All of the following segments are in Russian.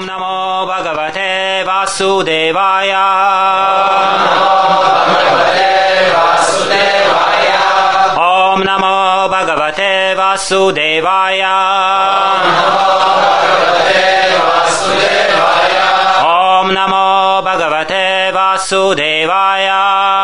Om Namo Bhagavate Vasudevaya. Om Namo Bhagavate Vasudevaya. Om Namo Bhagavate Vasudevaya.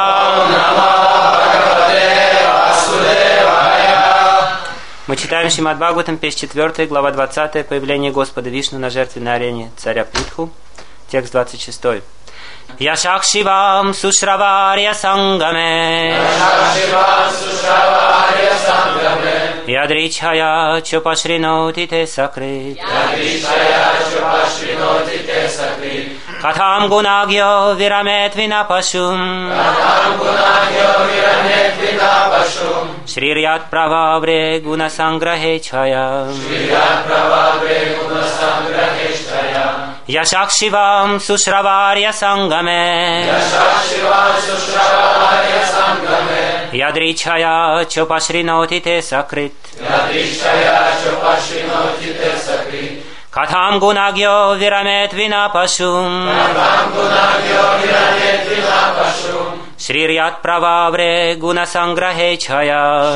Мы читаем Шримад Бхагаватам, песнь 4, глава 20, появление Господа Вишну на жертвенной арене царя Притху, текст 26. Яшакшивам сушраварья сангаме Ядричхая чопашриноти те сакрит Катхам гунагьо вирамет винапашум Шрирьят прававре гунасанграхечхая Яшакшивам сушраварья сангаме Ядричхая чопашриноти те сакрит Катхам гунагьо вирамет винапашум Шрирьят прававре гунасанграхечхая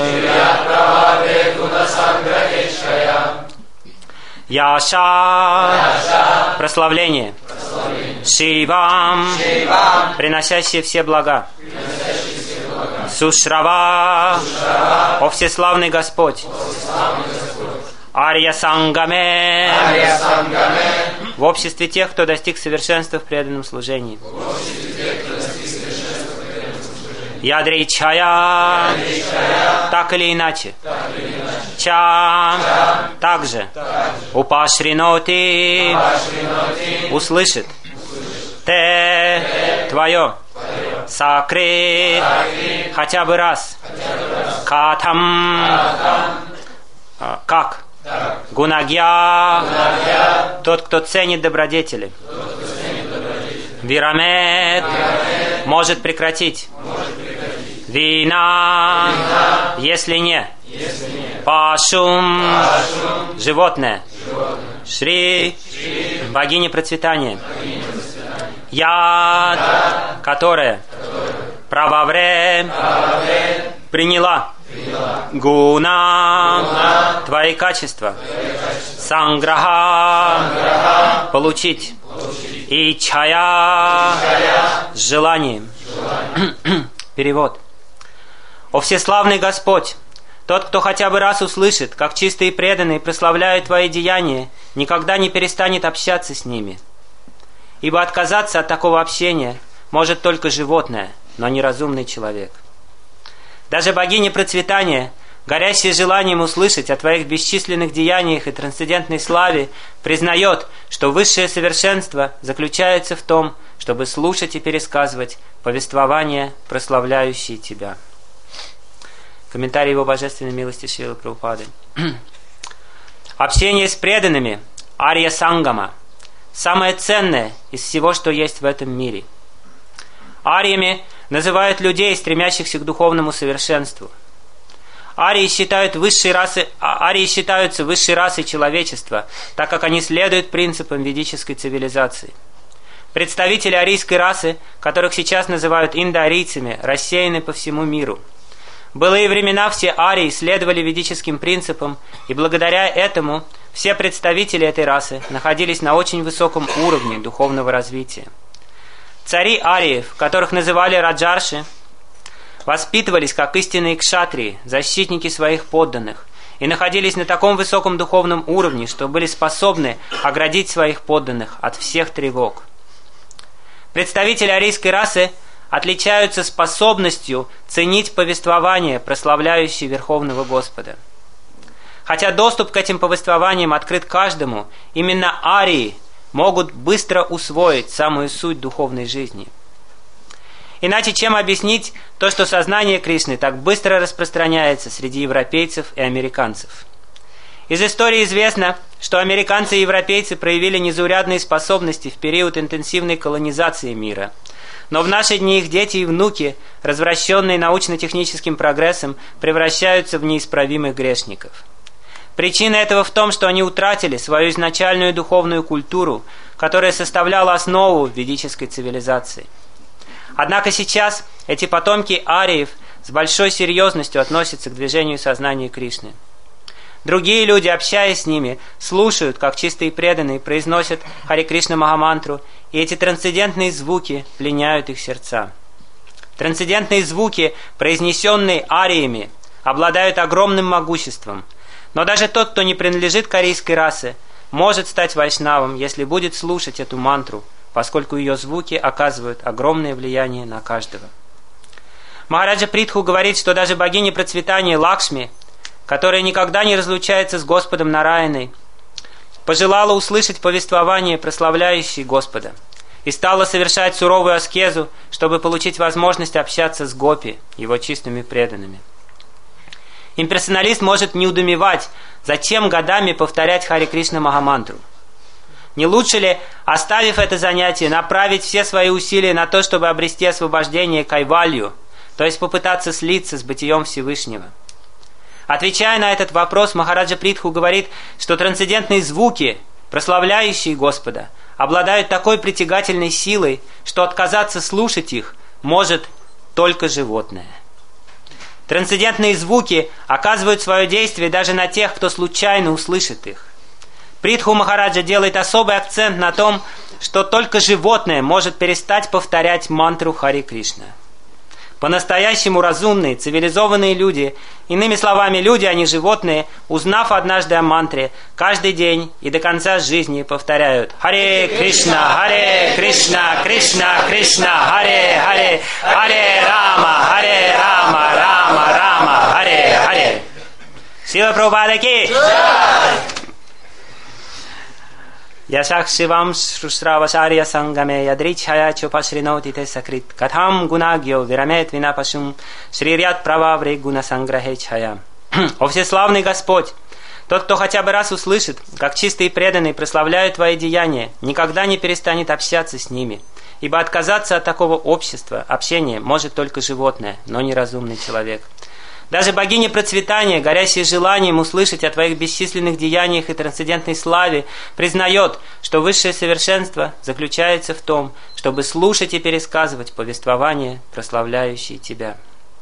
Яша, прославление. Шивам, приносящие все блага. Сушрава, о всеславный Господь. Арья Сангаме, в обществе тех, кто достиг совершенства в преданном служении. Ядричхая, так или иначе. Ча, также. Упашриноти, услышит. Те, твое. Сакрит, хотя бы раз. Катам, как. Гунагья, тот, кто ценит добродетели. Вирамет, может прекратить. Вина, если не. Пашум, животное. Шри, богиня процветания. Яд, которая. Прававре, приняла. Гуна, твои качества. Санграха, получить. Ичхая, с желанием. Перевод. О всеславный Господь, тот, кто хотя бы раз услышит, как чистые и преданные прославляют Твои деяния, никогда не перестанет общаться с ними. Ибо отказаться от такого общения может только животное, но не разумный человек. Даже богиня процветания, горящая желанием услышать о Твоих бесчисленных деяниях и трансцендентной славе, признает, что высшее совершенство заключается в том, чтобы слушать и пересказывать повествования, прославляющие Тебя. Комментарий Его Божественной милости Шрилы Прабхупады. Общение с преданными, Арья Сангама, самое ценное из всего, что есть в этом мире. Арьями называют людей, стремящихся к духовному совершенству. Арии считаются высшей расой человечества, так как они следуют принципам ведической цивилизации. Представители арийской расы, которых сейчас называют индоарийцами, рассеяны по всему миру. В былые времена все арии следовали ведическим принципам, и благодаря этому все представители этой расы находились на очень высоком уровне духовного развития. Цари ариев, которых называли раджарши, воспитывались как истинные кшатрии, защитники своих подданных, и находились на таком высоком духовном уровне, что были способны оградить своих подданных от всех тревог. Представители арийской расы отличаются способностью ценить повествования, прославляющие Верховного Господа. Хотя доступ к этим повествованиям открыт каждому, именно арии могут быстро усвоить самую суть духовной жизни. Иначе чем объяснить то, что сознание Кришны так быстро распространяется среди европейцев и американцев? Из истории известно, что американцы и европейцы проявили незаурядные способности в период интенсивной колонизации мира. Но в наши дни их дети и внуки, развращенные научно-техническим прогрессом, превращаются в неисправимых грешников. Причина этого в том, что они утратили свою изначальную духовную культуру, которая составляла основу ведической цивилизации. Однако сейчас эти потомки ариев с большой серьезностью относятся к движению сознания Кришны. Другие люди, общаясь с ними, слушают, как чистые преданные произносят Харе Кришна Махамантру, и эти трансцендентные звуки пленяют их сердца. Трансцендентные звуки, произнесенные ариями, обладают огромным могуществом, но даже тот, кто не принадлежит к арийской расе, может стать вайшнавом, если будет слушать эту мантру, поскольку ее звуки оказывают огромное влияние на каждого. Махараджа Притху говорит, что даже богиня процветания Лакшми, которая никогда не разлучается с Господом Нараяной, пожелала услышать повествование, прославляющее Господа, и стала совершать суровую аскезу, чтобы получить возможность общаться с гопи, его чистыми преданными. Имперсоналист может неудумевать, зачем годами повторять Харе Кришна Махамантру. Не лучше ли, оставив это занятие, направить все свои усилия на то, чтобы обрести освобождение кайвалью, то есть попытаться слиться с бытием Всевышнего? Отвечая на этот вопрос, Махараджа Притху говорит, что трансцендентные звуки, прославляющие Господа, обладают такой притягательной силой, что отказаться слушать их может только животное. Трансцендентные звуки оказывают свое действие даже на тех, кто случайно услышит их. Притху Махараджа делает особый акцент на том, что только животное может перестать повторять мантру Харе Кришна. По-настоящему разумные, цивилизованные люди, иными словами, люди, а не животные, узнав однажды о мантре, каждый день и до конца жизни повторяют Харе Кришна, Кришна, Кришна, Харе Харе, Харе Рама, Рама, Рама, Харе Харе. Шрила Прабхупада ки! Яшак Шивам Шравасарья Сангаме Ядричхая Чопашриноти Тесакрит Катхам Гунагьо Вирамет Винапашум Шрирят Прававри Гуна Санграхе Чхая. О всеславный Господь! Тот, кто хотя бы раз услышит, как чистые преданные прославляют Твои деяния, никогда не перестанет общаться с ними, ибо отказаться от такого общества, общения может только животное, но не разумный человек. Даже богиня процветания, горящая желанием услышать о Твоих бесчисленных деяниях и трансцендентной славе, признает, что высшее совершенство заключается в том, чтобы слушать и пересказывать повествования, прославляющие Тебя.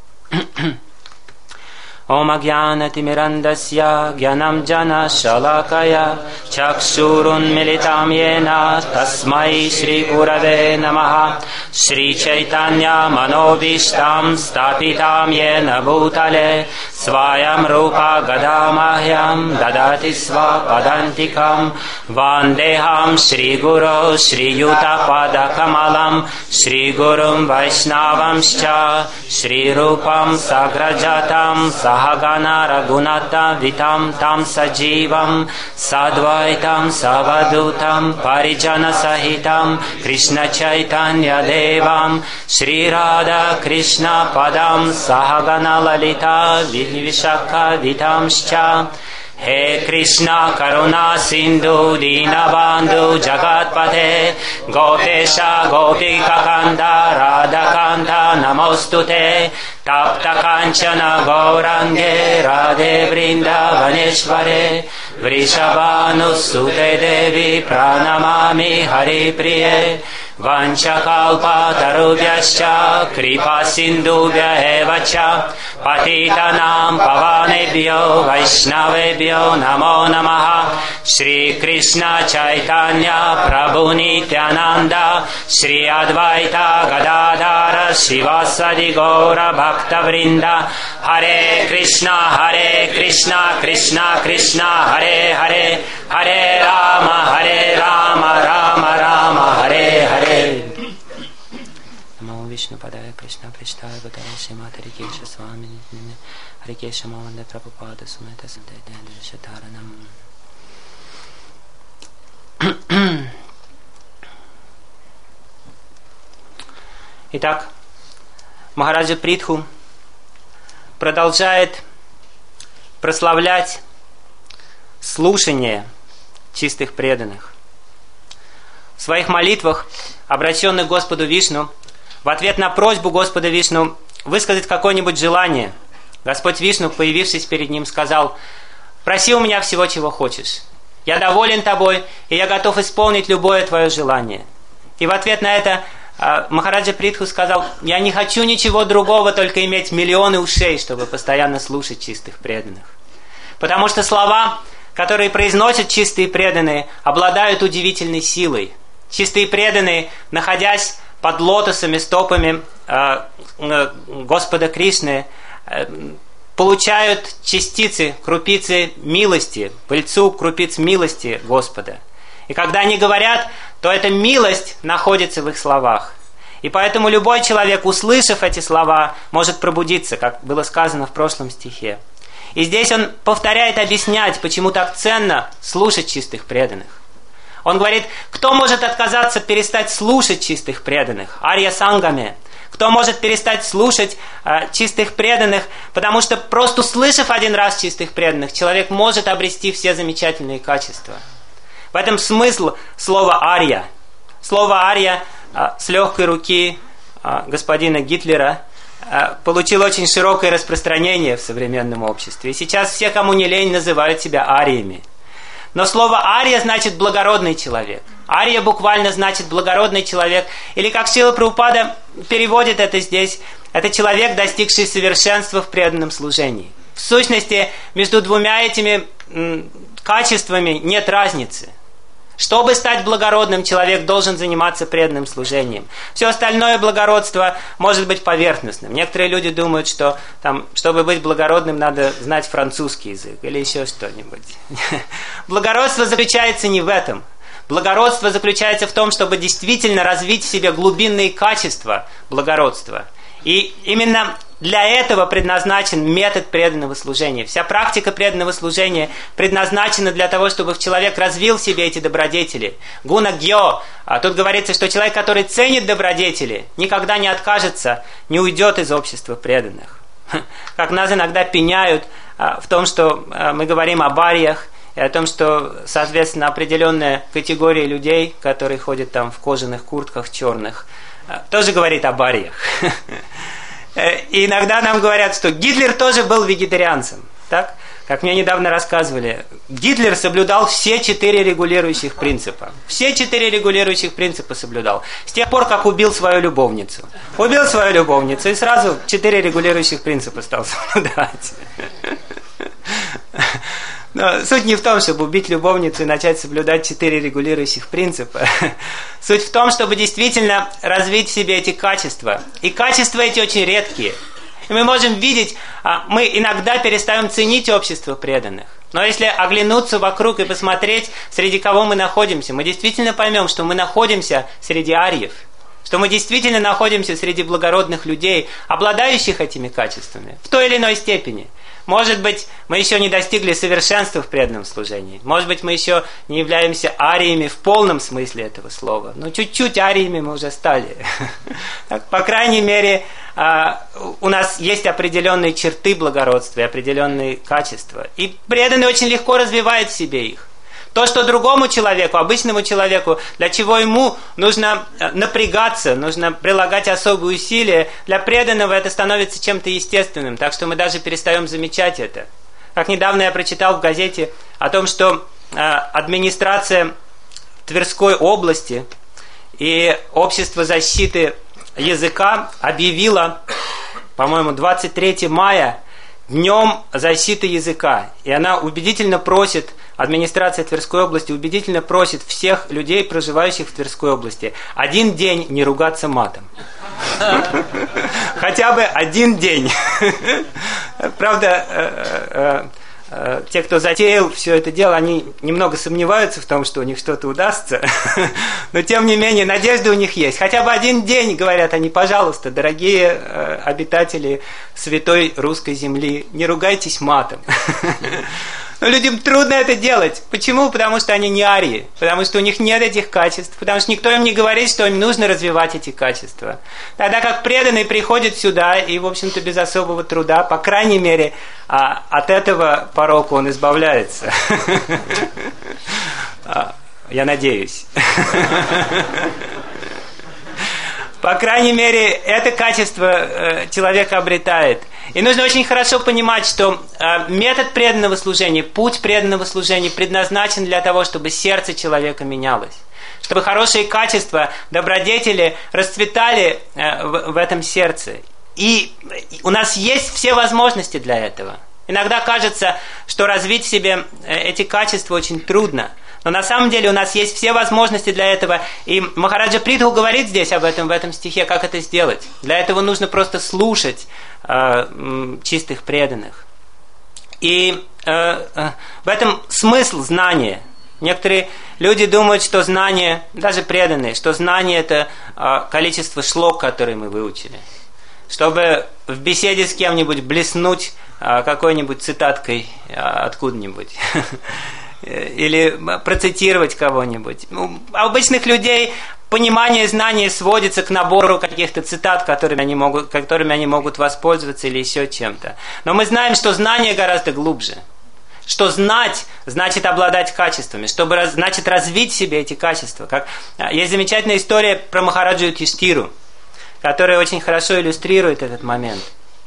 Ом агьянатимирандасья гьянам джана шалакая чакшурун милитам йена тасмай шри гураве намаха шри чайтанья манобиштам стапитам йена бутале сваям рупа гадамахьям дадати сва падантикам вандехам шри гуру шри юта пада камалам шри гурум вайшнавамшча шри рупам саграджатам Сахагана Рагуната Витам Там Садживам Садвайтам Савадутам Париджана Сахитам Кришна Чайтанья Девам Шри Рада Кришна Падам Сахагана Лалита Вишакха Витамшча He Krishna Karuna Sindhu Dinabandhu Jagatpate Gopesha Gopika Kanda Radha Kanda Namostute Tapta Kanchana Gaurange Radhe Vrindavaneshware Vrishabhanusute Devi Pranamami Hari Priye Vanchakalpa Tarubhyascha Kripa Sindhubhya Evacha Patitanam Pavanebhyo Vaishnavebhyo Namo Namaha Shri Krishna Chaitanya Prabhu Nityananda Shri Advaita Gadadhara Shivasadi Gaura Bhakta Vrinda Hare Krishna Krishna Krishna Hare Hare Hare Rama Rama Rama Hare Hare Namo Vishnu Padaya Krishna Prishthaya Bhutale Srimati Rikesha Swami Rikesha Mavande Prabhupada Sumeta Sante Shataranam. Итак, Махараджа Притху продолжает прославлять слушание чистых преданных. В своих молитвах, обращенных к Господу Вишну, в ответ на просьбу Господа Вишну высказать какое-нибудь желание, Господь Вишну, появившись перед ним, сказал: проси у меня всего, чего хочешь. Я доволен тобой, и я готов исполнить любое твое желание». И в ответ на это Махараджа Притху сказал: «Я не хочу ничего другого, только иметь миллионы ушей, чтобы постоянно слушать чистых преданных». Потому что слова, которые произносят чистые преданные, обладают удивительной силой. Чистые преданные, находясь под лотосами, стопами Господа Кришны, получают частицы, крупицы милости, пыльцу крупиц милости Господа. И когда они говорят, то эта милость находится в их словах. И поэтому любой человек, услышав эти слова, может пробудиться, как было сказано в прошлом стихе. И здесь он повторяет объяснять, почему так ценно слушать чистых преданных. Он говорит, кто может отказаться перестать слушать чистых преданных? Арья Сангаме. Кто может перестать слушать чистых преданных? Потому что просто услышав один раз чистых преданных, человек может обрести все замечательные качества. В этом смысл слова «арья». Слово «арья» с легкой руки господина Гитлера получил очень широкое распространение в современном обществе. И сейчас все, кому не лень, называют себя ариями. Но слово «ария» значит «благородный человек». Ария буквально значит «благородный человек». Или, как Шрила Прабхупада переводит это здесь, это человек, достигший совершенства в преданном служении. В сущности, между двумя этими качествами нет разницы. Чтобы стать благородным, человек должен заниматься преданным служением. Все остальное благородство может быть поверхностным. Некоторые люди думают, что чтобы быть благородным, надо знать французский язык или еще что-нибудь. Благородство заключается не в этом. Благородство заключается в том, чтобы действительно развить в себе глубинные качества благородства. И именно для этого предназначен метод преданного служения. Вся практика преданного служения предназначена для того, чтобы человек развил в себе эти добродетели. Гуна гьо. А тут говорится, что человек, который ценит добродетели, никогда не откажется, не уйдет из общества преданных. Как нас иногда пеняют в том, что мы говорим об ариях, и о том, что, соответственно, определенная категория людей, которые ходят там в кожаных куртках черных, тоже говорит об ариях. И иногда нам говорят, что Гитлер тоже был вегетарианцем. Так? Как мне недавно рассказывали, Гитлер соблюдал все 4 регулирующих принципа. Все 4 регулирующих принципа соблюдал. С тех пор, как убил свою любовницу. Убил свою любовницу и сразу 4 регулирующих принципа стал соблюдать. Но суть не в том, чтобы убить любовницу и начать соблюдать 4 регулирующих принципа. Суть в том, чтобы действительно развить в себе эти качества. И качества эти очень редкие. И мы можем видеть, мы иногда перестаем ценить общество преданных. Но если оглянуться вокруг и посмотреть, среди кого мы находимся, мы действительно поймем, что мы находимся среди арьев. Что мы действительно находимся среди благородных людей, обладающих этими качествами в той или иной степени. Может быть, мы еще не достигли совершенства в преданном служении. Может быть, мы еще не являемся ариями в полном смысле этого слова. Но чуть-чуть ариями мы уже стали. Так, по крайней мере, у нас есть определенные черты благородства и определенные качества. И преданный очень легко развивает в себе их. То, что другому человеку, обычному человеку, для чего ему нужно напрягаться, нужно прилагать особые усилия, для преданного это становится чем-то естественным, так что мы даже перестаем замечать это. Как недавно я прочитал в газете о том, что администрация Тверской области и Общество защиты языка объявила, по-моему, 23 мая Днем защиты языка. И она убедительно просит, администрация Тверской области убедительно просит всех людей, проживающих в Тверской области, один день не ругаться матом. Хотя бы один день. Правда, те, кто затеял все это дело, они немного сомневаются в том, что у них что-то удастся. Но, тем не менее, надежда у них есть. Хотя бы один день, говорят они, пожалуйста, дорогие обитатели святой русской земли, не ругайтесь матом. Но людям трудно это делать. Почему? Потому что они не арии. Потому что у них нет этих качеств. Потому что никто им не говорит, что им нужно развивать эти качества. Тогда как преданный приходит сюда и, в общем-то, без особого труда, по крайней мере, от этого порока он избавляется. Я надеюсь. По крайней мере, это качество человек обретает. И нужно очень хорошо понимать, что метод преданного служения, путь преданного служения предназначен для того, чтобы сердце человека менялось. Чтобы хорошие качества, добродетели расцветали в этом сердце. И у нас есть все возможности для этого. Иногда кажется, что развить в себе эти качества очень трудно. Но на самом деле у нас есть все возможности для этого. И Махараджа Притху говорит здесь об этом, в этом стихе, как это сделать. Для этого нужно просто слушать чистых преданных. И в этом смысл знания. Некоторые люди думают, что знание, даже преданные, что знание – это количество шлок, которые мы выучили. Чтобы в беседе с кем-нибудь блеснуть какой-нибудь цитаткой откуда-нибудь. Или процитировать кого-нибудь. У обычных людей понимание знания сводится к набору каких-то цитат, которыми они могут воспользоваться или еще чем-то. Но мы знаем, что знание гораздо глубже. Что знать, значит обладать качествами. Значит развить в себе эти качества. Есть замечательная история про Махараджу Юдхиштхиру, которая очень хорошо иллюстрирует этот момент.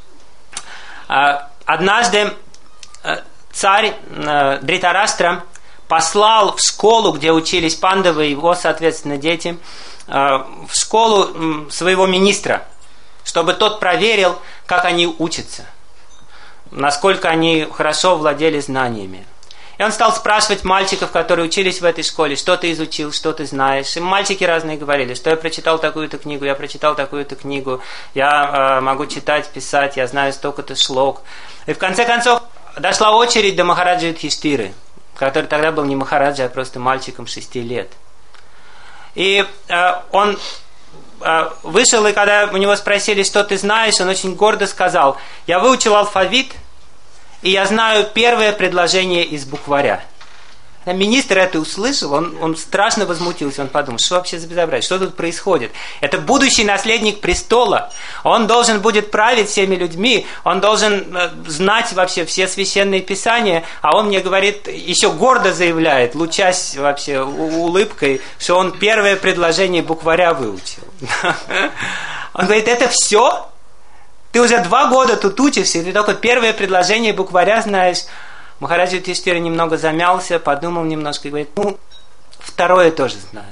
Однажды царь Дритараштра послал в школу, где учились пандавы и его, соответственно, дети, в школу своего министра, чтобы тот проверил, как они учатся, насколько они хорошо владели знаниями. И он стал спрашивать мальчиков, которые учились в этой школе, что ты изучил, что ты знаешь. И мальчики разные говорили, что я прочитал такую-то книгу, я прочитал такую-то книгу, я могу читать, писать, я знаю столько-то шлок. И в конце концов дошла очередь до Махараджа Юдхиштхиры, который тогда был не Махараджа, а просто мальчиком 6 лет. И он вышел, и когда у него спросили, что ты знаешь, он очень гордо сказал: я выучил алфавит, и я знаю первое предложение из букваря. Министр это услышал, он страшно возмутился, он подумал, что вообще за безобразие, что тут происходит? Это будущий наследник престола, он должен будет править всеми людьми, он должен знать вообще все священные писания, а он мне говорит, еще гордо заявляет, лучась вообще улыбкой, что он первое предложение букваря выучил. Он говорит, это все? Ты уже 2 года тут учишься, и ты только первое предложение букваря знаешь. Махараджа Юдхиштхира немного замялся, подумал немножко и говорит, второе тоже знаю.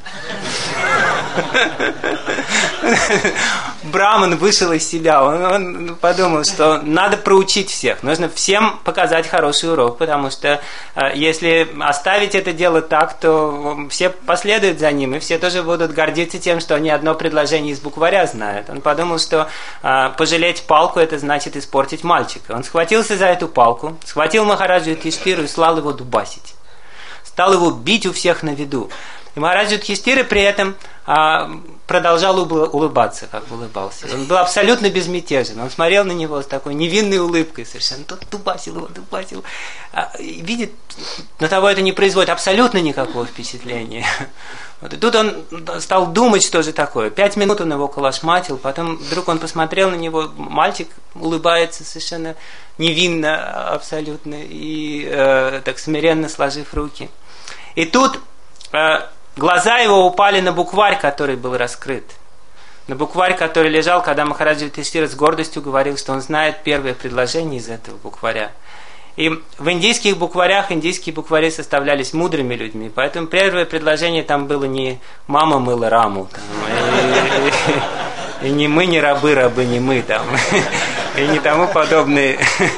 Браман вышел из себя, он подумал, что надо проучить всех, нужно всем показать хороший урок, потому что если оставить это дело так, то все последуют за ним, и все тоже будут гордиться тем, что они одно предложение из букваря знают. Он подумал, что пожалеть палку, это значит испортить мальчика. Он схватился за эту палку, схватил Махараджу Юдхиштхиру и стал его дубасить. Стал его бить у всех на виду. И Махараджа Юдхиштхира при этом продолжал улыбаться, как улыбался. Он был абсолютно безмятежен. Он смотрел на него с такой невинной улыбкой совершенно. Тот дубасил его, дубасил. Видит, на того это не производит абсолютно никакого впечатления. Вот. И тут он стал думать, что же такое. 5 минут он его колошматил, потом вдруг он посмотрел на него, мальчик улыбается совершенно невинно абсолютно и так смиренно сложив руки. И тут глаза его упали на букварь, который был раскрыт. На букварь, который лежал, когда Махараджа Юдхиштхира с гордостью говорил, что он знает первое предложение из этого букваря. И в индийских букварях, индийские буквари составлялись мудрыми людьми, поэтому первое предложение там было не «мама мыла раму», и не «мы не рабы, рабы не мы», и не тому подобные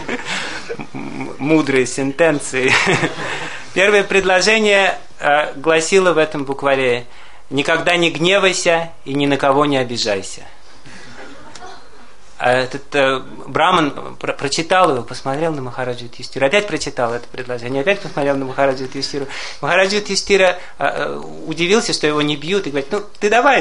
мудрые сентенции. Первое предложение гласило в этом букваре: «Никогда не гневайся и ни на кого не обижайся». А этот Браман прочитал его, посмотрел на Махараджу Юдхиштхиру, опять прочитал это предложение, опять посмотрел на Махараджу Юдхиштхиру. Махараджа Юдхиштхира удивился, что его не бьют, и говорит: ты давай,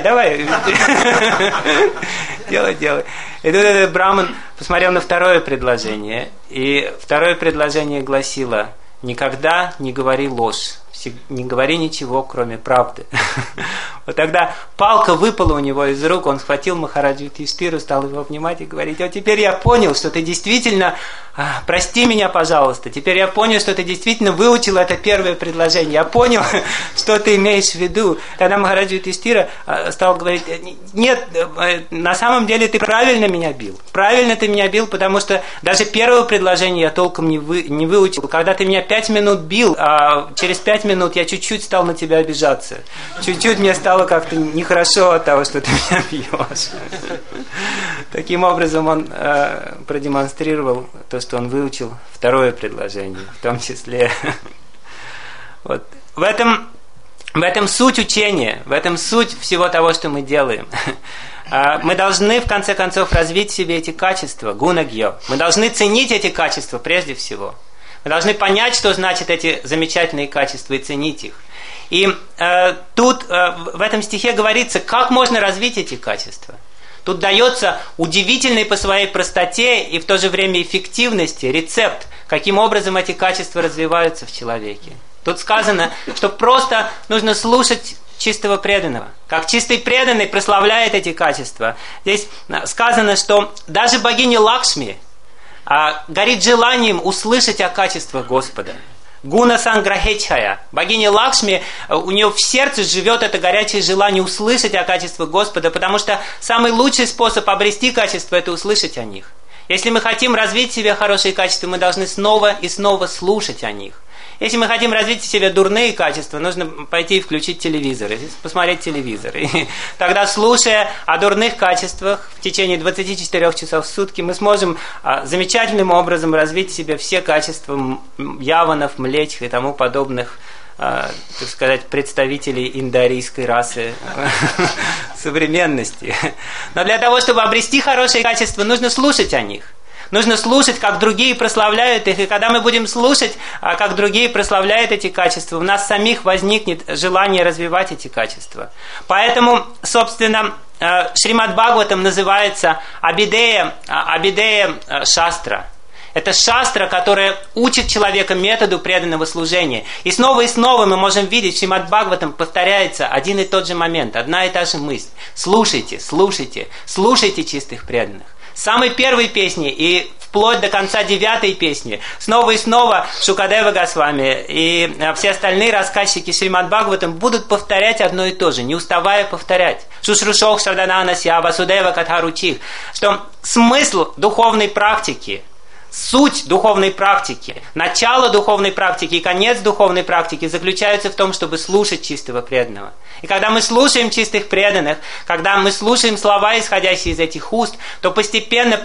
делай. И тут этот Браман посмотрел на второе предложение, и второе предложение гласило: «Никогда не говори ложь, не говори ничего, кроме правды». Вот тогда палка выпала у него из рук, он схватил Махараджу Юдхиштхиру, стал его обнимать и говорить: «Вот теперь я понял, что ты действительно прости меня, пожалуйста. Теперь я понял, что ты действительно выучил это первое предложение. Я понял, что ты имеешь в виду. Тогда Махарадж Юдхиштира стал говорить: нет, на самом деле ты правильно меня бил. Правильно ты меня бил, потому что даже первое предложение я толком не выучил. Когда ты меня 5 минут бил, а через 5 минут я чуть-чуть стал на тебя обижаться. Чуть-чуть мне стало как-то нехорошо от того, что ты меня бьешь. Таким образом он продемонстрировал то, что он выучил второе предложение, в том числе. Вот. В этом суть учения, в этом суть всего того, что мы делаем. Мы должны, в конце концов, развить в себе эти качества, гуна-гьо. Мы должны ценить эти качества прежде всего. Мы должны понять, что значит эти замечательные качества, и ценить их. И тут в этом стихе говорится, как можно развить эти качества. Тут дается удивительный по своей простоте и в то же время эффективности рецепт, каким образом эти качества развиваются в человеке. Тут сказано, что просто нужно слушать чистого преданного. Как чистый преданный прославляет эти качества. Здесь сказано, что даже богиня Лакшми горит желанием услышать о качествах Господа. Гуна Санграхечхая. Богиня Лакшми, у нее в сердце живет это горячее желание услышать о качествах Господа, потому что самый лучший способ обрести качество – это услышать о них. Если мы хотим развить в себе хорошие качества, мы должны снова и снова слушать о них. Если мы хотим развить в себе дурные качества, нужно пойти и включить телевизор, и посмотреть телевизор. И тогда, слушая о дурных качествах в течение 24 часов в сутки, мы сможем замечательным образом развить в себе все качества яванов, млечх и тому подобных, так сказать, представителей индоарийской расы современности. Но для того, чтобы обрести хорошие качества, нужно слушать о них. Нужно слушать, как другие прославляют их, и когда мы будем слушать, как другие прославляют эти качества, у нас самих возникнет желание развивать эти качества. Поэтому, собственно, Шримад Бхагаватам называется Абидея Шастра. Это шастра, которая учит человека методу преданного служения. И снова мы можем видеть, в Шримад Бхагаватам повторяется один и тот же момент, одна и та же мысль. Слушайте, слушайте, слушайте чистых преданных. С самой первой песни и вплоть до конца 9-й песни снова и снова Шукадева Госвами и все остальные рассказчики Шримад Бхагаватам будут повторять одно и то же, не уставая повторять. Шушрушох Шардананасья Васудева Катхаручих, что смысл духовной практики, суть духовной практики, начало духовной практики и конец духовной практики заключаются в том, чтобы слушать чистого преданного. И когда мы слушаем чистых преданных, когда мы слушаем слова, исходящие из этих уст, то постепенно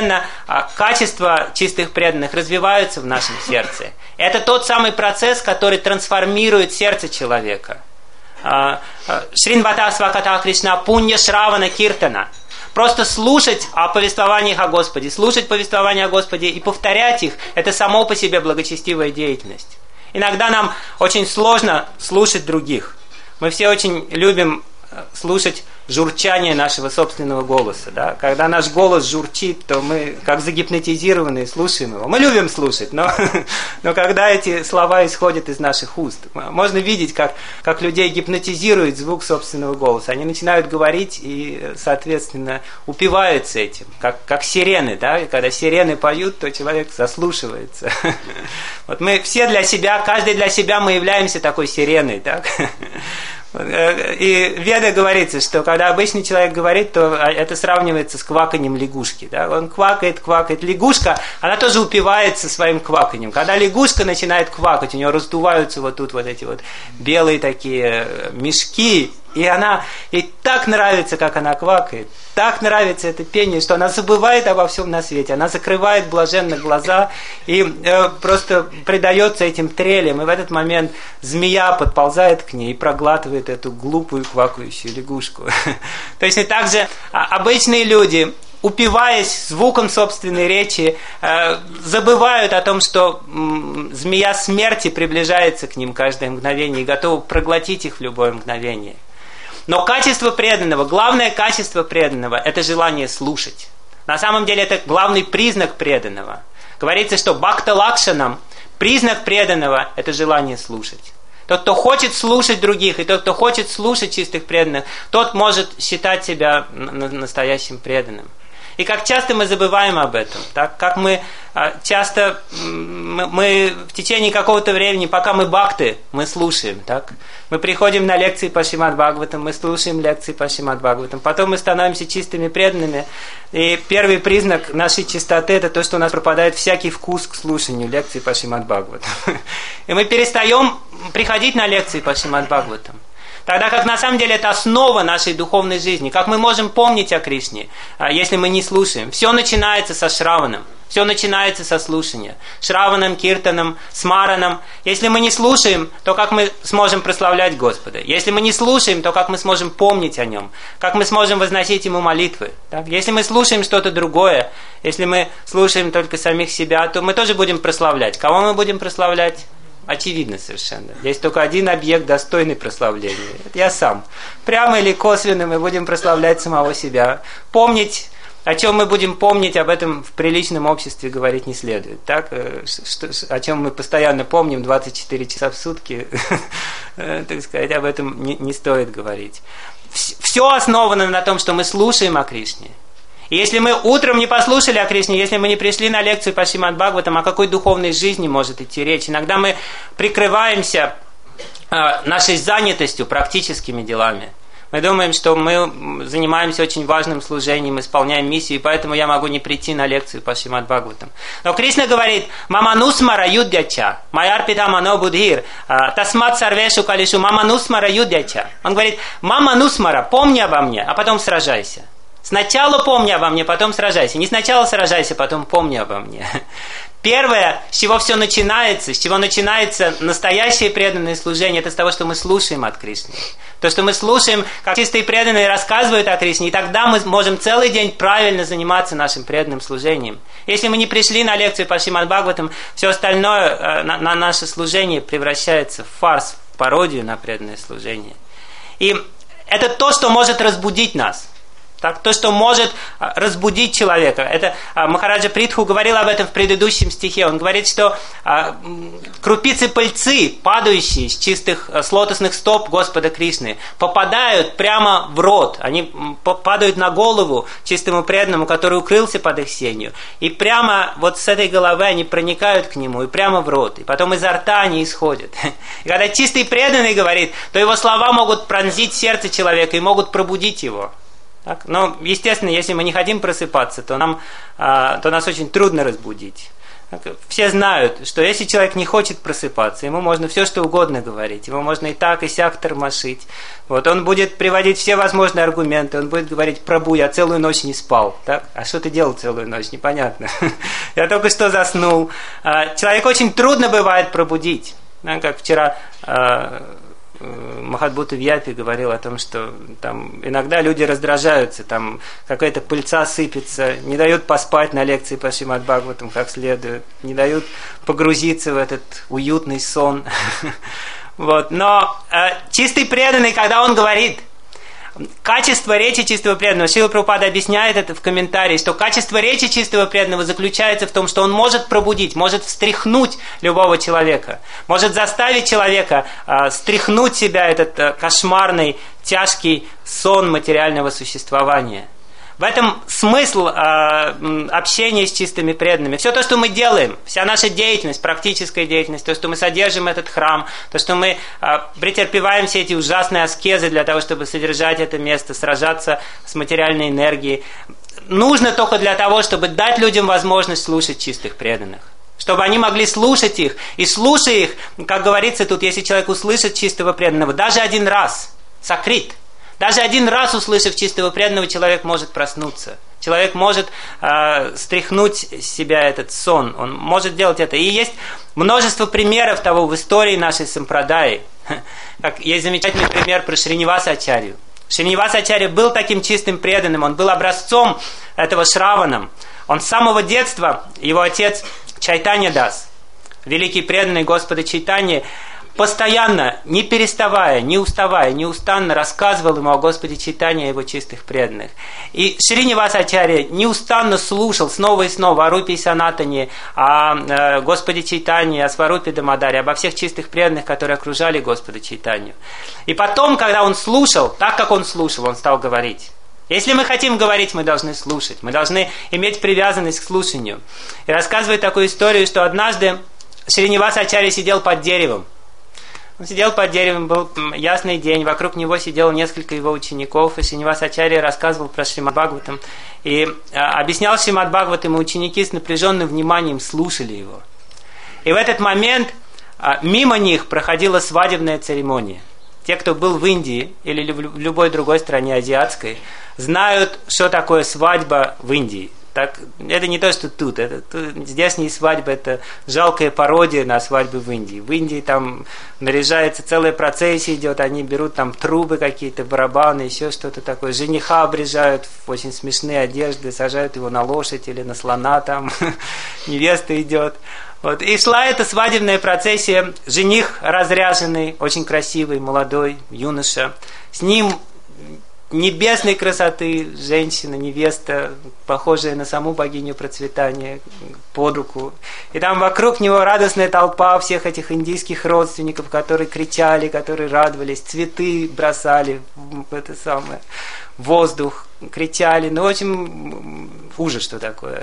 качества чистых преданных развиваются в нашем сердце. Это тот самый процесс, который трансформирует сердце человека. Шринвата Сваката Кришна Пунья Шравана Киртана. Просто слушать о повествованиях о Господе, слушать повествования о Господе и повторять их – это само по себе благочестивая деятельность. Иногда нам очень сложно слушать других. Мы все очень любим слушать журчание нашего собственного голоса. Да? Когда наш голос журчит, то мы, как загипнотизированные, слушаем его. Мы любим слушать, но когда эти слова исходят из наших уст, можно видеть, как людей гипнотизирует звук собственного голоса. Они начинают говорить и, соответственно, упиваются этим, как сирены. Да? И когда сирены поют, то человек заслушивается. Вот мы все для себя, каждый для себя мы являемся такой сиреной. Так? И в Ведах говорится, что когда обычный человек говорит, то это сравнивается с кваканьем лягушки. Да? Он квакает. Лягушка, она тоже упивается своим кваканьем. Когда лягушка начинает квакать, у нее раздуваются вот тут вот эти вот белые такие мешки, и ей так нравится, как она квакает, так нравится это пение, что она забывает обо всем на свете. Она закрывает блаженно глаза и просто предается этим трелям. И в этот момент змея подползает к ней и проглатывает эту глупую квакающую лягушку. Точно так же обычные люди, упиваясь звуком собственной речи, забывают о том, что змея смерти приближается к ним каждое мгновение и готова проглотить их в любое мгновение. Но качество преданного, главное качество преданного – это желание слушать. На самом деле это главный признак преданного. Говорится, что бхакта лакшанам, признак преданного – это желание слушать. Тот, кто хочет слушать других, и тот, кто хочет слушать чистых преданных, тот может считать себя настоящим преданным. И как часто мы забываем об этом, так? Как мы часто, мы в течение какого-то времени, пока мы бхакты, мы слушаем, так? Мы приходим на лекции по Шримад Бхагаватам, мы слушаем лекции по Шримад Бхагаватам, потом мы становимся чистыми преданными, и первый признак нашей чистоты – это то, что у нас пропадает всякий вкус к слушанию лекций по Шримад Бхагаватам. И мы перестаем приходить на лекции по Шримад Бхагаватам. Тогда как на самом деле это основа нашей духовной жизни. Как мы можем помнить о Кришне, если мы не слушаем? Все начинается со Шраваном. Все начинается со слушания. Шраваном, Киртаном, Смараном. Если мы не слушаем, то как мы сможем прославлять Господа? Если мы не слушаем, то как мы сможем помнить о Нем? Как мы сможем возносить Ему молитвы? Так? Если мы слушаем что-то другое, если мы слушаем только самих себя, то мы тоже будем прославлять. Кого мы будем прославлять? Очевидно совершенно. Есть только один объект, достойный прославления. Это я сам. Прямо или косвенно мы будем прославлять самого себя. Помнить, о чем мы будем помнить, об этом в приличном обществе говорить не следует. Так? О чем мы постоянно помним 24 часа в сутки, так сказать, об этом не стоит говорить. Все основано на том, что мы слушаем о Кришне. И если мы утром не послушали о Кришне, если мы не пришли на лекцию по Шримад Бхагаватам, о какой духовной жизни может идти речь? Иногда мы прикрываемся нашей занятостью, практическими делами. Мы думаем, что мы занимаемся очень важным служением, исполняем миссию, и поэтому я могу не прийти на лекцию по Шримад Бхагаватам. Но Кришна говорит: «Маманусмара юдьяча, майар пита мано будхир, тасмат сарвешу калишу, маманусмара юдьяча». Он говорит: «Маманусмара, помни обо мне, а потом сражайся». Сначала помни обо мне, потом сражайся. Не сначала сражайся, потом помни обо мне. Первое, с чего все начинается, с чего начинается настоящее преданное служение, это с того, что мы слушаем от Кришны. То, что мы слушаем, как чистые преданные рассказывают о Кришне, и тогда мы можем целый день правильно заниматься нашим преданным служением. Если мы не пришли на лекцию по Шримад Бхагаватам, все остальное на наше служение превращается в фарс, в пародию на преданное служение. И это то, что может разбудить нас. Так, то, что может разбудить человека. Это Махараджа Притху говорил об этом в предыдущем стихе. Он говорит, что крупицы пыльцы, падающие с чистых, с лотосных стоп Господа Кришны, попадают прямо в рот. Они падают на голову чистому преданному, который укрылся под их сенью. И прямо вот с этой головы они проникают к нему, и прямо в рот. И потом изо рта они исходят. И когда чистый преданный говорит, то его слова могут пронзить сердце человека и могут пробудить его. Так? Но, естественно, если мы не хотим просыпаться, то нас очень трудно разбудить. Так? Все знают, что если человек не хочет просыпаться, ему можно все, что угодно говорить, его можно и так, и сяк тормошить. Вот, он будет приводить все возможные аргументы, он будет говорить: «Прабу, я целую ночь не спал». Так? А что ты делал целую ночь? Непонятно. Я только что заснул. Человека очень трудно бывает пробудить. Как вчера Махабхута Вьяпи говорил о том, что там иногда люди раздражаются, там какая-то пыльца сыпется, не дают поспать на лекции по Шримад Бхагаватам как следует, не дают погрузиться в этот уютный сон. Вот. Но чистый преданный, когда он говорит, качество речи чистого преданного, Шрила Прабхупада объясняет это в комментарии, что качество речи чистого преданного заключается в том, что он может пробудить, может встряхнуть любого человека, может заставить человека стряхнуть себя этот кошмарный, тяжкий сон материального существования. В этом смысл общения с чистыми преданными. Все то, что мы делаем, вся наша деятельность, практическая деятельность, то, что мы содержим этот храм, то, что мы претерпеваем все эти ужасные аскезы для того, чтобы содержать это место, сражаться с материальной энергией, нужно только для того, чтобы дать людям возможность слушать чистых преданных. Чтобы они могли слушать их. И слушая их, как говорится тут, если человек услышит чистого преданного, даже один раз, сакрит, даже один раз, услышав чистого преданного, человек может проснуться. Человек может стряхнуть с себя этот сон. Он может делать это. И есть множество примеров того в истории нашей сампрадаи. Как есть замечательный пример про Шриниваса Ачарью. Шриниваса Ачарья был таким чистым преданным. Он был образцом этого Шраваном. Он с самого детства, его отец Чайтанья Дас, великий преданный Господа Чайтаньи, постоянно, не переставая, не уставая, неустанно рассказывал ему о Господе Чайтанье, о его чистых преданных. И Шриниваса Ачарья неустанно слушал снова и снова о Рупе и Санатане, о Господе Чайтанье, о Сварупе Дамадаре, обо всех чистых преданных, которые окружали Господа Чайтанью. И потом, когда он слушал, так как он слушал, он стал говорить. Если мы хотим говорить, мы должны слушать. Мы должны иметь привязанность к слушанию. И рассказывает такую историю, что однажды Шриниваса Ачарья сидел под деревом. Он сидел под деревом, был ясный день, вокруг него сидело несколько его учеников, и Шриниваса Ачарья рассказывал про Шримад Бхагаватам, и объяснял Шримад Бхагаватам, и ученики с напряженным вниманием слушали его. И в этот момент мимо них проходила свадебная церемония. Те, кто был в Индии или в любой другой стране азиатской, знают, что такое свадьба в Индии. Так, это не то, что тут. Здесь не свадьба, это жалкая пародия на свадьбы в Индии. В Индии там наряжается, целая процессия идет, они берут там трубы какие-то, барабаны, еще что-то такое. Жениха обрежают в очень смешные одежды, сажают его на лошадь или на слона там. Невеста идет. Вот. И шла эта свадебная процессия. Жених разряженный, очень красивый, молодой юноша. С ним небесной красоты женщина, невеста, похожая на саму богиню процветания, под руку. И там вокруг него радостная толпа всех этих индийских родственников, которые кричали, которые радовались, цветы бросали в это самое, воздух, кричали. Ну, очень ужас, что такое.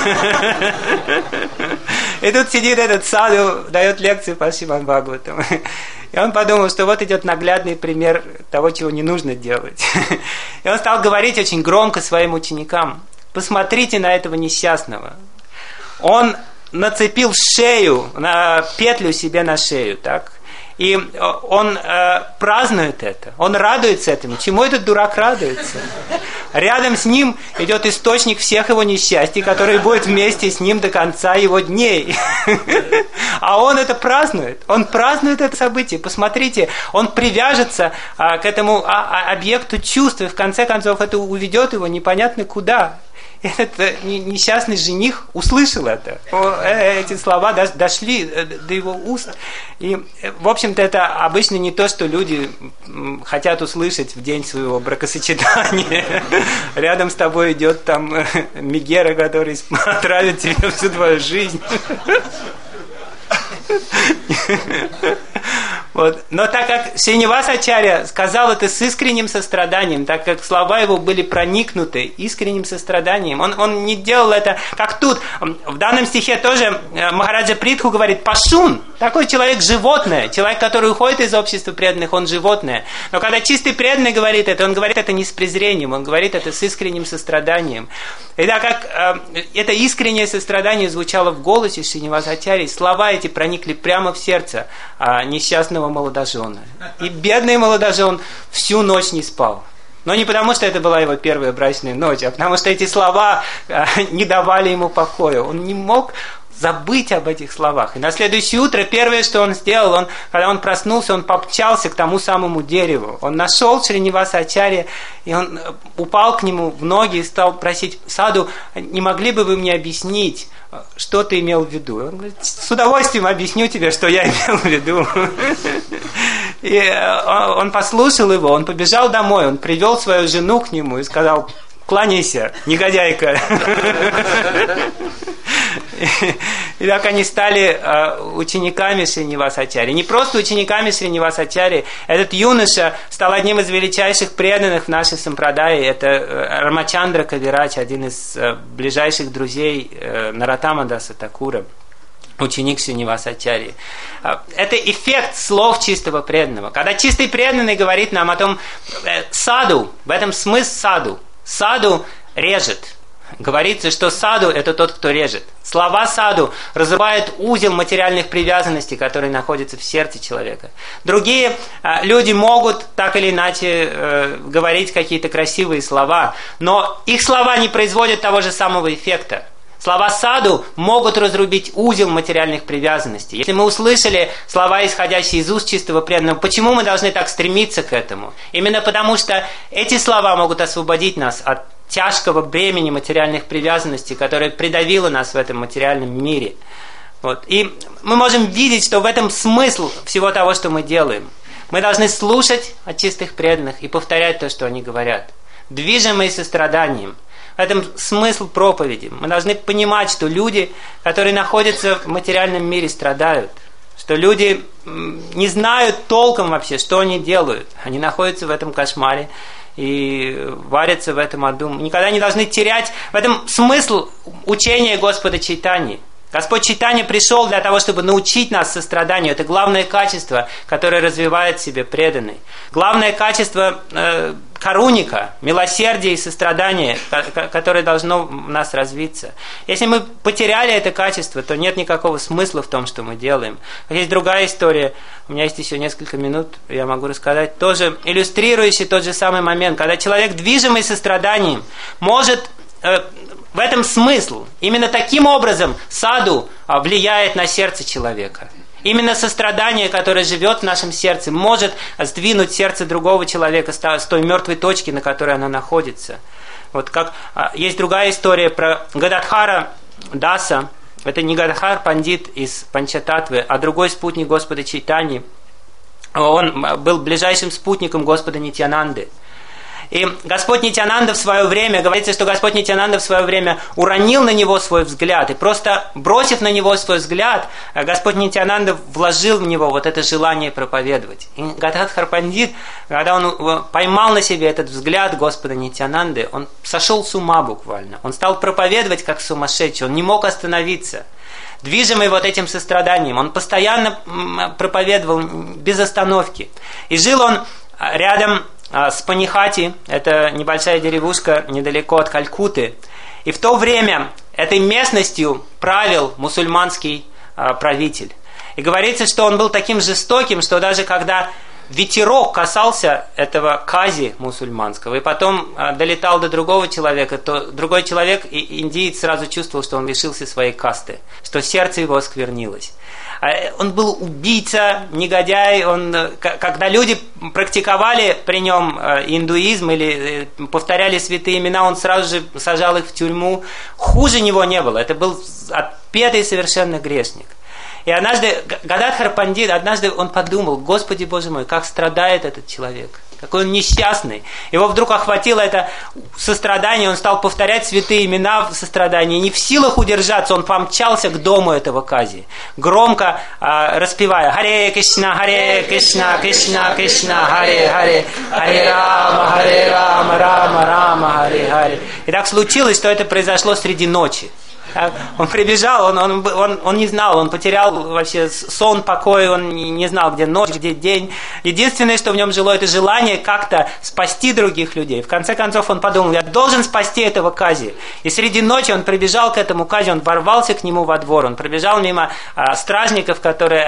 И тут сидит этот саду, дает лекцию по Шримад Бхагаватам. И он подумал, что вот идет наглядный пример того, чего не нужно делать. И он стал говорить очень громко своим ученикам: посмотрите на этого несчастного. Он нацепил шею, петлю себе на шею, так? И он празднует это, он радуется этому. Чему этот дурак радуется? Рядом с ним идет источник всех его несчастий, который будет вместе с ним до конца его дней. А он это празднует. Он празднует это событие. Посмотрите, он привяжется к этому объекту чувств, и в конце концов это уведет его непонятно куда. Этот несчастный жених услышал это. Эти слова дошли до его уст. И, в общем-то, это обычно не то, что люди хотят услышать в день своего бракосочетания. Рядом с тобой идет там Мегера, который отравит тебе всю твою жизнь. Вот. Но так как Шриниваса Ачарья сказал это с искренним состраданием, так как слова его были проникнуты искренним состраданием, он не делал это, как тут. В данном стихе тоже Махараджа Притху говорит: пашун, такой человек животное, человек, который уходит из общества преданных, он животное. Но когда чистый преданный говорит это, он говорит это не с презрением, он говорит это с искренним состраданием. И так как это искреннее сострадание звучало в голосе Шриниваса Ачарьи, слова эти проникли прямо в сердце несчастного молодожена. И бедный молодожен всю ночь не спал. Но не потому, что это была его первая брачная ночь, а потому что эти слова не давали ему покоя. Он не мог забыть об этих словах. И на следующее утро первое, что он сделал, когда он проснулся, он помчался к тому самому дереву. Он нашел Шриниваса Ачарья, и он упал к нему в ноги и стал просить: саду, не могли бы вы мне объяснить, что ты имел в виду? Он говорит: с удовольствием объясню тебе, что я имел в виду. И он послушал его, он побежал домой, он привел свою жену к нему и сказал: кланяйся, негодяйка. И так они стали учениками Шриниваса Ачарьи. Не просто учениками Шриниваса Ачарьи. Этот юноша стал одним из величайших преданных в нашей сампрадае. Это Рамачандра Кавирач, один из ближайших друзей Нароттама Даса Такура, ученик Шриниваса Ачарьи. Это эффект слов чистого преданного. Когда чистый преданный говорит нам о том, саду, в этом смысл саду. Саду режет. Говорится, что саду – это тот, кто режет. Слова саду разрывают узел материальных привязанностей, которые находятся в сердце человека. Другие люди могут так или иначе говорить какие-то красивые слова, но их слова не производят того же самого эффекта. Слова саду могут разрубить узел материальных привязанностей. Если мы услышали слова, исходящие из уст чистого преданного, почему мы должны так стремиться к этому? Именно потому, что эти слова могут освободить нас от тяжкого бремени материальных привязанностей, которое придавило нас в этом материальном мире. Вот. И мы можем видеть, что в этом смысл всего того, что мы делаем. Мы должны слушать от чистых преданных и повторять то, что они говорят, движимые состраданием. В этом смысл проповеди. Мы должны понимать, что люди, которые находятся в материальном мире, страдают. что люди не знают толком вообще, что они делают. Они находятся в этом кошмаре и варятся в этом аду. Никогда не должны терять в этом смысл учения Господа Чайтаньи. Господь Чайтанья пришел для того, чтобы научить нас состраданию. Это главное качество, которое развивает в себе преданный. Главное качество каруника, милосердия и сострадания, которое должно в нас развиться. Если мы потеряли это качество, то нет никакого смысла в том, что мы делаем. Есть другая история, у меня есть еще несколько минут, я могу рассказать, тоже иллюстрирующий тот же самый момент, когда человек, движимый состраданием, может... В этом смысл. Именно таким образом саду влияет на сердце человека. Именно сострадание, которое живет в нашем сердце, может сдвинуть сердце другого человека с той мертвой точки, на которой оно находится. Вот как есть другая история про Гададхара Даса. Это не Гададхар Пандит из Панчататвы, а другой спутник Господа Чайтаньи. Он был ближайшим спутником Господа Нитьянанды. И Господь Нитьянанда в свое время, говорится, что Господь Нитьянанда в свое время уронил на него свой взгляд. И просто бросив на него свой взгляд, Господь Нитьянанда вложил в него вот это желание проповедовать. И Гададхар Пандит, когда он поймал на себе этот взгляд Господа Нитьянанды, он сошел с ума буквально. Он стал проповедовать как сумасшедший, он не мог остановиться. Движимый вот этим состраданием, он постоянно проповедовал без остановки. И жил он рядом с Панихати, это небольшая деревушка недалеко от Калькутты. И в то время этой местностью правил мусульманский правитель. И говорится, что он был таким жестоким, что даже когда ветерок касался этого кази мусульманского и потом долетал до другого человека, то другой человек, индиец, сразу чувствовал, что он лишился своей касты, что сердце его осквернилось. Он был убийца, негодяй. Когда люди практиковали при нем индуизм или повторяли святые имена, он сразу же сажал их в тюрьму. Хуже него не было. Это был отпетый совершенно грешник. И однажды Гададхар Пандит, он подумал: Господи Боже мой, как страдает этот человек, какой он несчастный. Его вдруг охватило это сострадание, он стал повторять святые имена в сострадании. Не в силах удержаться, он помчался к дому этого кази, громко распевая: Харе Кришна, Кришна Кришна, Харе Харе, Харе Рама, Рама, Харе Харе. И так случилось, что это произошло среди ночи. Он прибежал, он не знал, он потерял вообще сон, покой, он не знал, где ночь, где день. Единственное, что в нем жило, это желание как-то спасти других людей. В конце концов он подумал: я должен спасти этого кази. И среди ночи он прибежал к этому кази, он ворвался к нему во двор, он пробежал мимо стражников, которые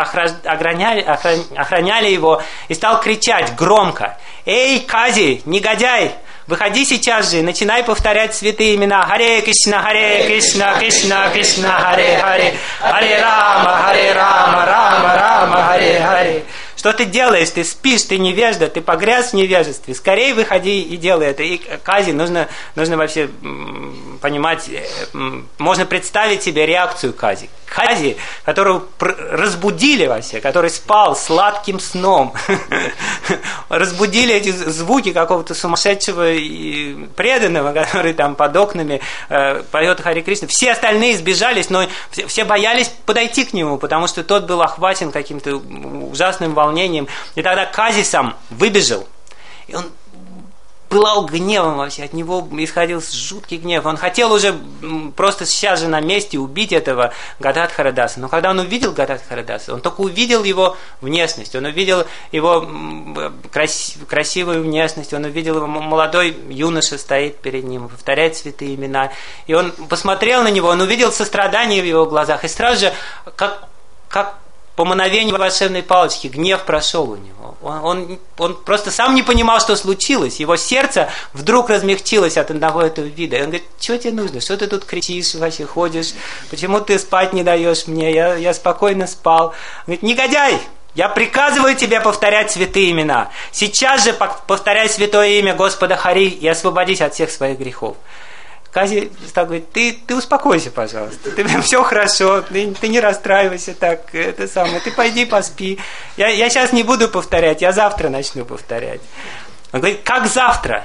охраняли его, и стал кричать громко: «Эй, кази, негодяй! Выходи сейчас же и начинай повторять святые имена. Харе Кришна, Кришна Кришна, Харе Харе, Харе Рама, Рама, Харе Харе. Что ты делаешь? Ты спишь, ты невежда, ты погряз в невежестве. Скорее выходи и делай это. И кази, нужно вообще понимать, можно представить себе реакцию кази. Кази, которого разбудили вообще, который спал сладким сном. Разбудили эти звуки какого-то сумасшедшего и преданного, который там под окнами поет Харе Кришна. Все остальные сбежались, но все боялись подойти к нему, потому что тот был охвачен каким-то ужасным волнением. И тогда кази сам выбежал, и он пылал гневом вообще, от него исходил жуткий гнев. Он хотел уже просто сейчас же на месте убить этого Гададхара Даса. Но когда он увидел Гададхара Даса, он только увидел его внешность, он увидел его красивую внешность, он увидел его молодой юноша стоит перед ним, повторяет святые имена. И он посмотрел на него, он увидел сострадание в его глазах, и сразу же, как по мановению волшебной палочки, гнев прошел у него. Он просто сам не понимал, что случилось. Его сердце вдруг размягчилось от одного этого вида. И он говорит: что тебе нужно? Что ты тут кричишь вообще, ходишь? Почему ты спать не даешь мне? Я спокойно спал. Он говорит: негодяй! Я приказываю тебе повторять святые имена. Сейчас же повторяй святое имя Господа Хари и освободись от всех своих грехов. Кази стал говорить: ты успокойся, пожалуйста, все хорошо, ты не расстраивайся так, ты пойди поспи. Я сейчас не буду повторять, я завтра начну повторять. Он говорит: как завтра?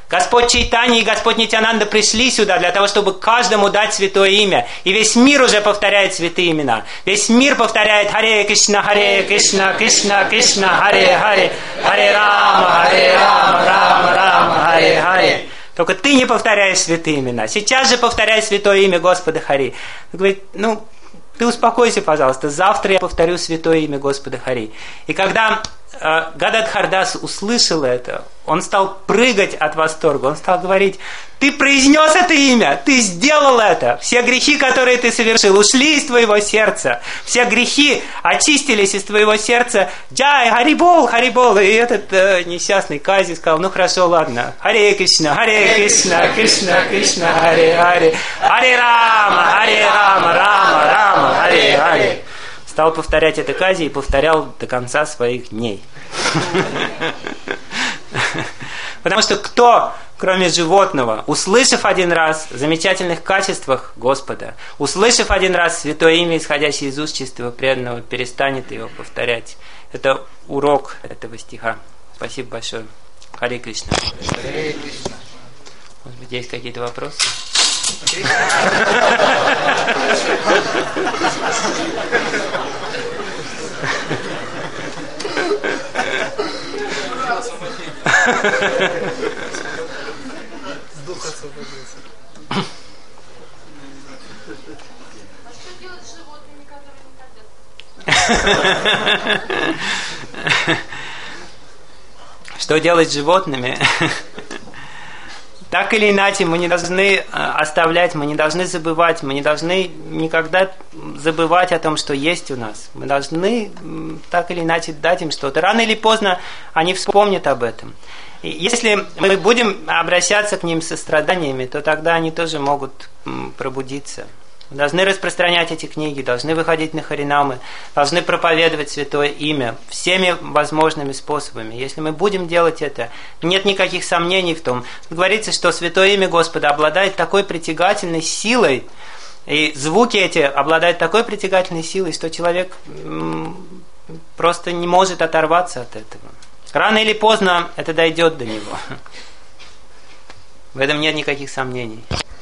Господь Чайтанья и Господь Нитьянанда пришли сюда для того, чтобы каждому дать святое имя. И весь мир уже повторяет святые имена. Весь мир повторяет Харе Кришна, Кришна, Кришна, Харе Харе, Харе Рама, Рама, Рама, Харе Харе. Только ты не повторяешь святые имена. Сейчас же повторяй святое имя Господа Хари. Он говорит, ты успокойся, пожалуйста, завтра я повторю святое имя Господа Хари. И когда Гададхардас услышал это, он стал прыгать от восторга, он стал говорить, ты произнес это имя, ты сделал это, все грехи, которые ты совершил, ушли из твоего сердца, все грехи очистились из твоего сердца, Джай, Харибол, Харибол, и этот несчастный Кази сказал, хорошо, ладно, Харе Кришна, Кришна, Кришна, Харе Харе, Харе Рама, Рама, Рама, Харе Харе. Стал повторять это Кази и повторял до конца своих дней. Потому что кто, кроме животного, услышав один раз в замечательных качествах Господа, услышав один раз святое имя, исходящее из уст чистого преданного, перестанет его повторять. Это урок этого стиха. Спасибо большое. Харе Кришна. Может быть, есть какие-то вопросы? Дух освободился. Что делать с животными, которые не хотят? Что делать с животными? Так или иначе, мы не должны оставлять, мы не должны забывать, мы не должны никогда забывать о том, что есть у нас. Мы должны так или иначе дать им что-то. Рано или поздно они вспомнят об этом. И если мы будем обращаться к ним со страданиями, то тогда они тоже могут пробудиться. Мы должны распространять эти книги, должны выходить на харинамы, должны проповедовать святое имя всеми возможными способами. Если мы будем делать это, нет никаких сомнений в том. Говорится, что святое имя Господа обладает такой притягательной силой, и звуки эти обладают такой притягательной силой, что человек просто не может оторваться от этого. Рано или поздно это дойдет до него. В этом нет никаких сомнений.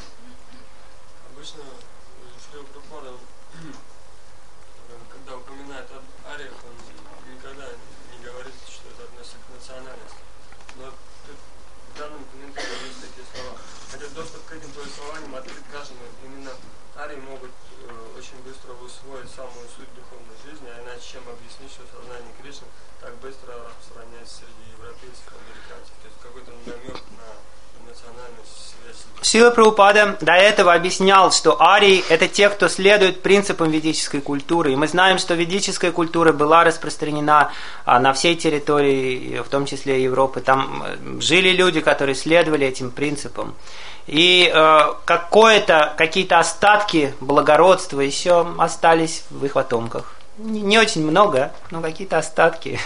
Шрила Прабхупада до этого объяснял, что арии – это те, кто следует принципам ведической культуры. И мы знаем, что ведическая культура была распространена на всей территории, в том числе Европы. Там жили люди, которые следовали этим принципам. И какие-то остатки благородства еще остались в их потомках. Не очень много, но какие-то остатки.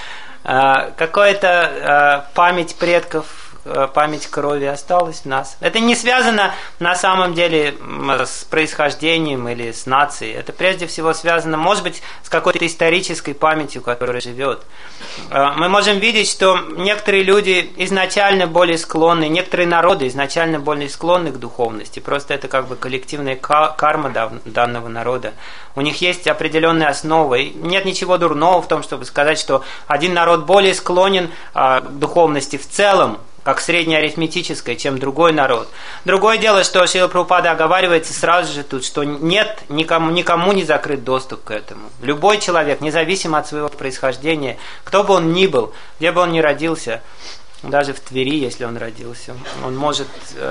Какая-то память предков, память крови осталась в нас. Это не связано на самом деле с происхождением или с нацией. Это прежде всего связано, может быть, с какой-то исторической памятью, которая живет. Мы можем видеть, что некоторые люди изначально более склонны, некоторые народы изначально более склонны к духовности. Просто это как бы коллективная карма данного народа. У них есть определенная основа. И нет ничего дурного в том, чтобы сказать, что один народ более склонен к духовности в целом, как среднеарифметической, чем другой народ. Другое дело, что Шрила Прабхупада оговаривается сразу же тут, что нет, никому не закрыт доступ к этому. Любой человек, независимо от своего происхождения, кто бы он ни был, где бы он ни родился, даже в Твери, если он родился, он может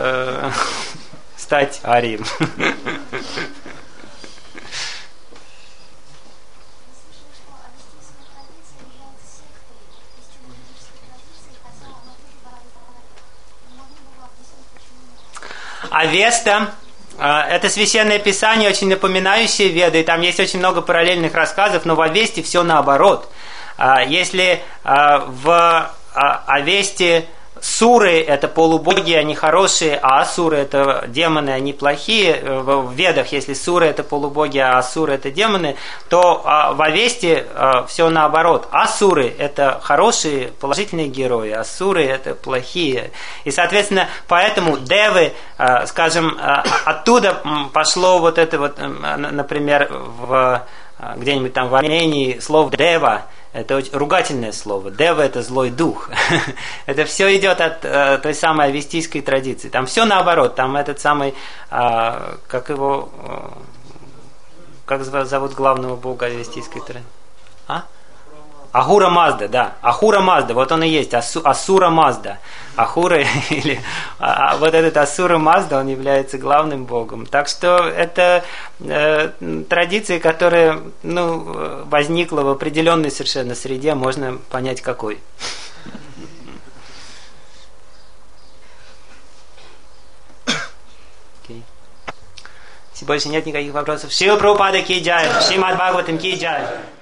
стать арием. Авеста – это священное писание, очень напоминающее Веды, и там есть очень много параллельных рассказов, но в Авесте все наоборот. Если в Авесте Суры – это полубоги, они хорошие, а асуры – это демоны, они плохие. В Ведах, если суры – это полубоги, а асуры – это демоны, то в Авесте все наоборот. Асуры – это хорошие, положительные герои, асуры – это плохие. И, соответственно, поэтому девы, скажем, оттуда пошло вот это вот, например, где-нибудь там в Армении слово «дева». Это очень ругательное слово. Дева – это злой дух. Это все идет от той самой авестийской традиции. Там все наоборот. Там этот самый, как зовут главного бога авестийской традиции? Ахура Мазда, да. Ахура Мазда, вот он и есть. Асура Мазда. Ахура или вот этот Асура Мазда, он является главным богом. Так что это традиция, которая возникла в определенной совершенно среде, можно понять какой. Если больше нет никаких вопросов, Шрила Прабхупада ки джай, Шримад Бхагаватам ки джай.